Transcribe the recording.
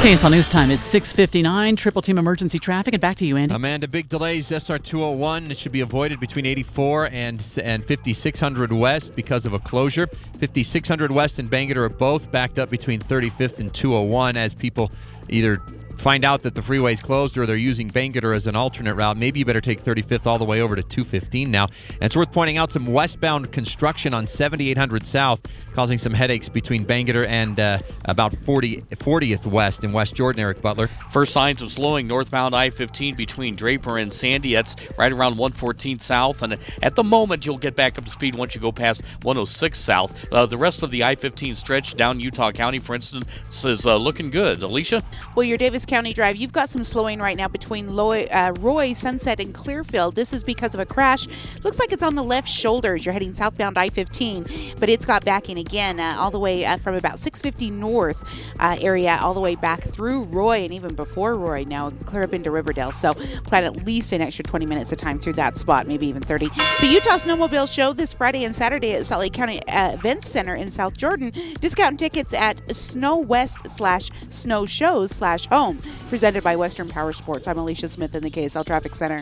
KSL News Time is 6:59. Triple Team Emergency Traffic, and back to you, Andy. Amanda, big delays. SR 201 it should be avoided between 84 and 5600 West because of a closure. 5600 West and Bangerter are both backed up between 35th and 201 as people either find out that the freeway is closed or they're using Bangerter as an alternate route. Maybe you better take 35th all the way over to 215 now. And it's worth pointing out some westbound construction on 7800 South causing some headaches between Bangerter and about 40th West in West Jordan. Eric Butler. First signs of slowing northbound I-15 between Draper and Sandy. That's right around 114 South. And at the moment, you'll get back up to speed once you go past 106 South. The rest of the I-15 stretch down Utah County, for instance, is looking good. Alicia? Well, your Davis County Drive, you've got some slowing right now between Roy, Sunset, and Clearfield. This is because of a crash. Looks like it's on the left shoulder as you're heading southbound I-15, but it's got backing again all the way from about 650 north area all the way back through Roy and even before Roy now, clear up into Riverdale. So plan at least an extra 20 minutes of time through that spot, maybe even 30. The Utah Snowmobile Show this Friday and Saturday at Salt Lake County Events Center in South Jordan. Discount tickets at snowwest/snowshows/home. Presented by Western Power Sports. I'm Alicia Smith in the KSL Traffic Center.